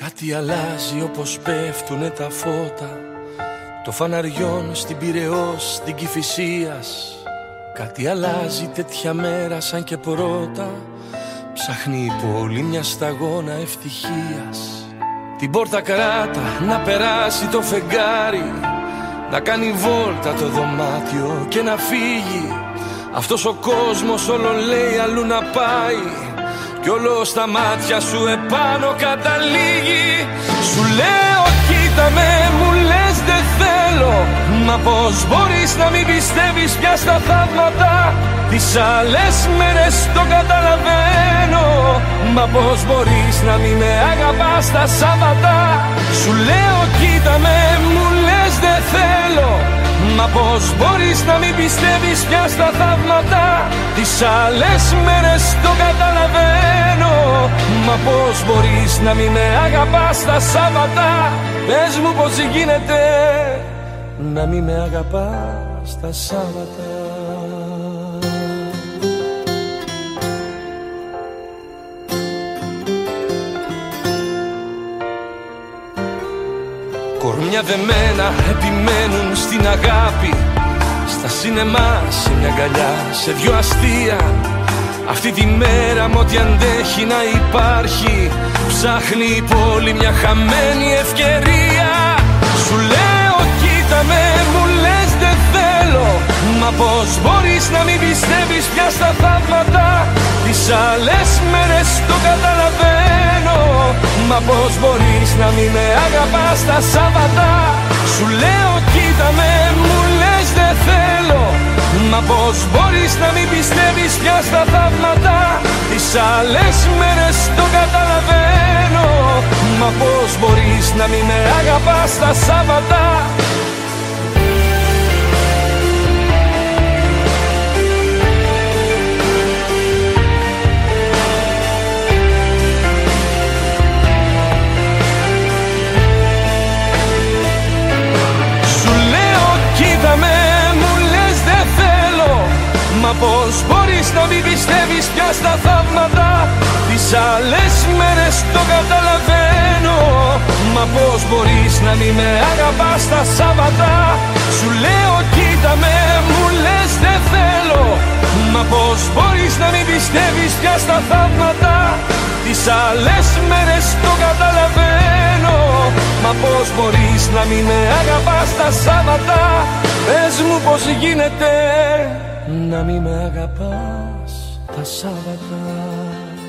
Κάτι αλλάζει όπως πέφτουνε τα φώτα το φαναριών στην Πειραιώς, στην Κηφισίας. Κάτι αλλάζει τέτοια μέρα σαν και πρώτα. Ψάχνει η πόλη μια σταγόνα ευτυχίας. Την πόρτα κράτα να περάσει το φεγγάρι, να κάνει βόλτα το δωμάτιο και να φύγει. Αυτός ο κόσμος όλο λέει αλλού να πάει κι όλο στα μάτια σου επάνω καταλήγει. Σου λέω κοίτα με, μου λες δεν θέλω. Μα πώς μπορείς να μην πιστεύεις πια στα θαύματα? Τις άλλες μέρες το καταλαβαίνω. Μα πώς μπορείς να μην με αγαπάς τα Σάββατα? Σου λέω κοίτα με, μου λες δεν θέλω. Μα πώς μπορείς να μην πιστεύεις πια στα θαύματα? Τις άλλες μέρες το καταλαβαίνω. Μα πώς μπορείς να μην με αγαπάς τα Σάββατα? Πες μου πώς γίνεται να μην με αγαπάς τα Σάββατα. Κορμιά δεμένα επιμένουν στην αγάπη, στα σινεμά, σε μια αγκαλιά, σε δυο αστεία. Αυτή τη μέρα με ό,τι αντέχει να υπάρχει, ψάχνει η πόλη μια χαμένη ευκαιρία. Σου λέω κοίτα με, μου λες δεν θέλω. Μα πώς μπορείς να μην πιστεύεις πια στα θαύματα? Τις άλλες μέρες το καταλαβαίνω. Μα πώς μπορείς να μην με αγαπάς τα Σάββατα? Σου λέω κοίτα με, μου λες δεν θέλω. Μα πώς μπορείς να μην πιστεύεις πια στα θαύματα? Τις άλλες μέρες το καταλαβαίνω. Μα πώς μπορείς να μην με αγαπάς τα Σάββατα? Μα πώς μπορείς να μην πιστεύεις πια στα θαύματα? Τις άλλες μέρες το καταλαβαίνω. Μα πώς μπορείς να μην με αγαπάς τα Σάββατα? Σου λέω κοίτα με, μου λες δεν θέλω. Μα πώς μπορείς να μην πιστεύεις πια στα θαύματα? Τις άλλες μέρες το καταλαβαίνω. Μα πώς μπορείς να μην με αγαπάς τα Σάββατα? Πες μου πώς γίνεται να μην με αγαπάς τα Σάββατα.